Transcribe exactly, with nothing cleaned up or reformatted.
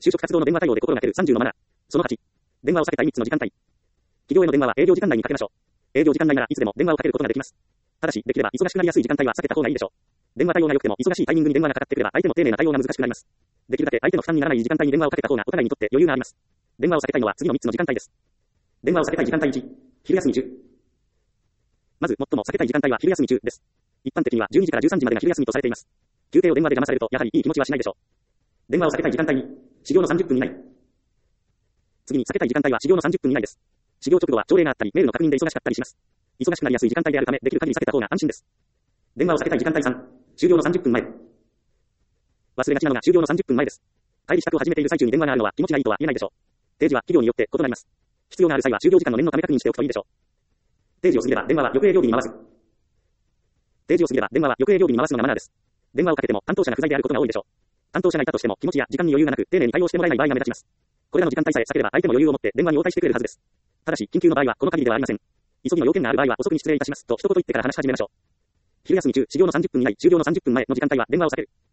就職活動の電話対応で心がけるさんじゅうのマナー。そのはち。電話を避けたいみっつの時間帯。企業への電話は営業時間内にかけましょう。営業時間内ならいつでも電話をかけることができます。ただし、できれば忙しくなりやすい時間帯は避けた方がいいでしょう。電話対応が良くても忙しいタイミングに電話がかかってくれば相手の丁寧な対応が難しくなります。できるだけ相手の負担にならない時間帯に電話をかけた方がお互いにとって余裕があります。電話を避けたいのは次のみっつの時間帯です。電話を避けたい時間帯いち。昼休み中。まず、最も避けたい時間帯は昼休み中です。一般的にはじゅうにじからじゅうさんじまでが昼休みとされています。休憩を電話で邪魔されると、やはりいい気持ちはしないでしょう。電話を避けたい時間帯に、始業のさんじゅっぷん以内。次に避けたい時間帯は始業のさんじゅっぷん以内です。始業直後は朝礼があったり、メールの確認で忙しかったりします。忙しくなりやすい時間帯であるため、できる限り避けた方が安心です。電話を避けたい時間帯さん。終業のさんじゅっぷんまえ。忘れがちなのが終業のさんじゅっぷんまえです。帰り支度を始めている最中に電話があるのは気持ちがいいとは言えないでしょう。定時は企業によって異なります。必要がある際は就業時間の念のため確認しておくといいでしょう。定時を過ぎれば電話は翌営業日に回す。定時を過ぎれば電話は翌営業日に回すのがマナーです。電話をかけても担当者が不在であることが多いでしょう。担当者がいたとしても気持ちや時間に余裕がなく丁寧に対応してもらえない場合が目立ちます。これらの時間帯さえ避ければ相手も余裕を持って電話に応対してくれるはずです。ただし緊急の場合はこの限りではありません。急ぎの要件がある場合は遅くに失礼いたしますと一言言ってから話し始めましょう。昼休み中、始業のさんじゅっぷん以内、終業のさんじゅっぷんまえの時間帯は電話を避ける。